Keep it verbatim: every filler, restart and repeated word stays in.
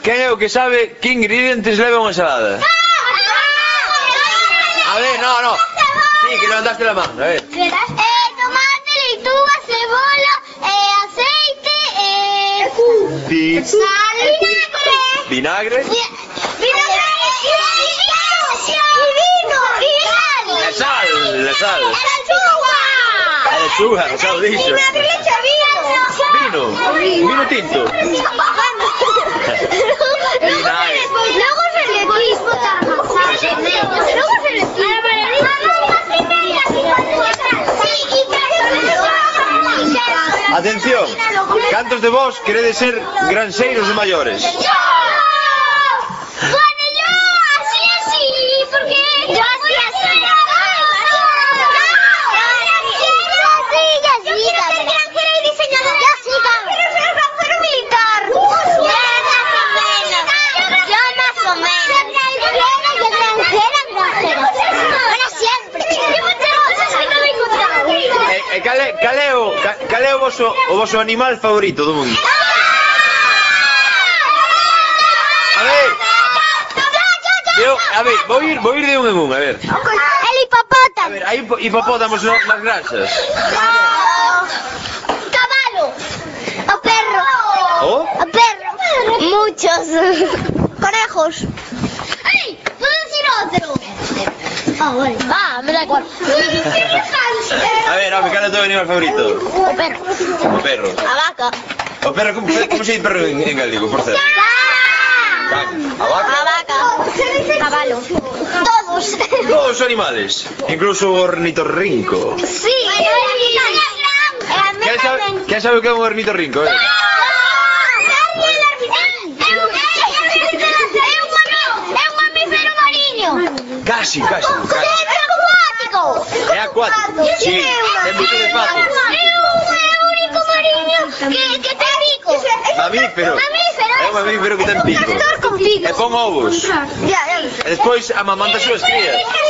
quen é o que sabe que ingredientes leva unha ensalada? A ver, no, no. Sí, que levantaste la mano, a ver. Eh, tomate, lechuga, cebolla, eh, aceite, eh, Sí. sal, vinagre, Vinagre. vinagre y vino, y sal. La sal, la sal. Lechuga. La lechuga, xa o dixo. Vinagre, leche, vino. Vino. Vino tinto. Vinagre. Luego se le quita. Luego se le quita. Atención, cantos de vos queredes ser granxeiros de maiores? Bueno, yo así, así, porque yo así, así. Yo quiero ser granjera y diseñadora. Yo sí, quiero ser granjero militar. Yo más o menos. Yo granjera, granjera. Bueno, siempre. Hay muchas cosas que no me he encontrado. E, e cal é, cal é o, ca- cal é o voso, o voso animal favorito do mundo? A ver, eu, a ver, vou ir, vou ir de un en un, a ver. El A hipopótamo. ver, hai hipo- hipopótamos no, nas granxas. Caballo. O perro. O? O perro. Muchos. Conejos. ¡Ay! ¿Puedo decir otro? Ah, vale. Ah, me da igual. A ver, home, cal é o teu animal favorito? O perro. O perro. A vaca. O perro, como, como se dice perro en, en gallego, por certo? A vaca? A vaca. Caballo. Todos. Todos os animales, incluso o ornitorrinco. Sí. Quen sabe, quen sabe o que é un ornitorrinco? Eh? É un mamífero mariño. Casi, casi, casi. É acuático. É acuático. Sí, ten moito de pato. É o único mariño que, que ten pico. Mamífero. Mamífero. É un mamífero que ten pico. Con pico. E pon ovos. Ya, ya. E despois amamanta as súas crías.